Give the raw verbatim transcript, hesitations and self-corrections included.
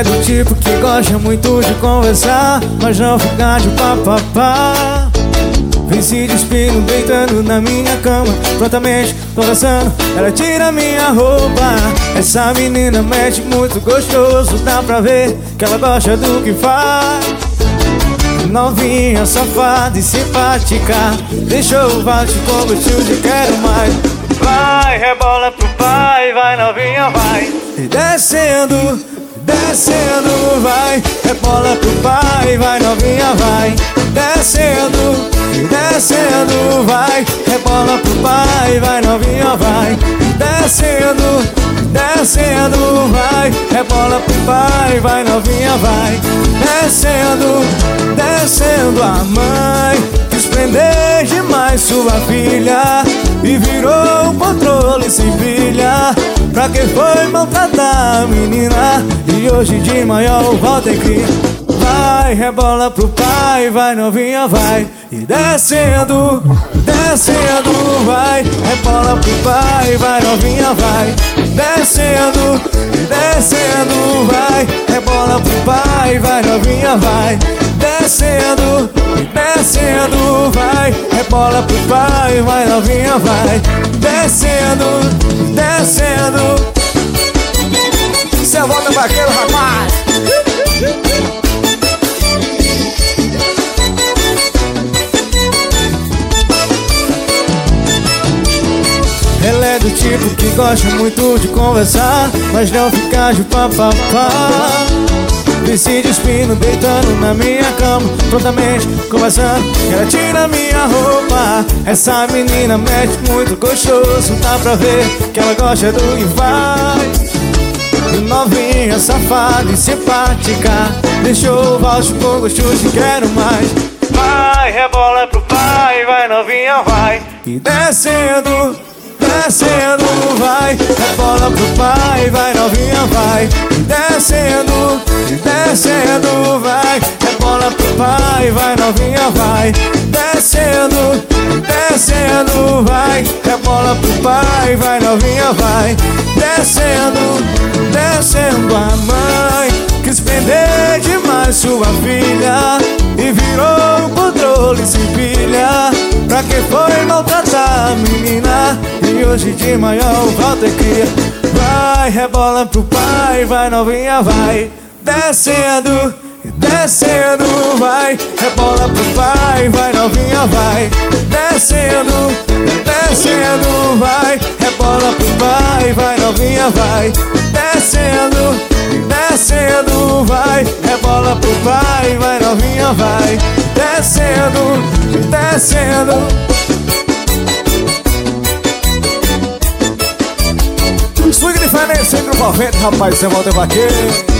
é do tipo que gosta muito de conversar, mas não ficar de papapá. Vem se despindo, deitando na minha cama, prontamente conversando, ela tira minha roupa. Essa menina mexe muito gostoso, dá pra ver que ela gosta do que faz. Novinha, safada e simpática, deixou o vaso com gostinho de quero mais. Vai, rebola pro pai, vai novinha, vai. E descendo, descendo, vai. Rebola pro pai, vai novinha, vai. Descendo, descendo, vai. Rebola pro pai, vai novinha, vai. Descendo, descendo, vai. Rebola pro pai, vai novinha, vai. Descendo, descendo, a mãe quis prender demais sua filha e virou um controle sem pilha. Pra que foi maltratar a menina e hoje de maior volta e cria. Vai, rebola pro pai, vai novinha, vai. E descendo, descendo, vai. Rebola pro pai, vai novinha, vai. Descendo, descendo, vai. Rebola pro pai, vai novinha, vai. Descendo, descendo, vai. Rebola pro pai, vai novinha, vai. Descendo, descendo. Cê volta pra aquele rapaz. Ela é do tipo que gosta muito de conversar, mas não ficar de papapá. Vem se despindo, deitando na minha cama, prontamente conversando, ela tira minha roupa. Essa menina mexe muito gostoso, dá pra ver que ela gosta do que faz. Novinha, safada e simpática, deixou o valso com gostinho de quero mais. Vai, rebola pro pai, vai novinha, vai. E descendo, descendo, vai. Rebola pro pai, vai novinha, vai. Descendo, descendo, vai. Rebola pro pai, vai novinha, vai. Descendo, descendo, vai. Rebola pro pai, vai novinha, vai. Descendo, descendo, a mãe quis prender demais sua filha e virou um controle sem pilha. Pra que foi maltratar a menina e hoje de maior volta e cria. Vai, rebola pro pai, vai novinha, vai. Descendo, descendo, vai. Rebola pro pai, vai novinha, vai. Descendo, descendo, vai. Rebola pro pai, vai novinha, vai. Descendo, descendo, vai. Rebola pro pai, vai novinha, vai. Descendo, descendo. Swing diferente, sempre envolvente, rapaz, você volta pra quê?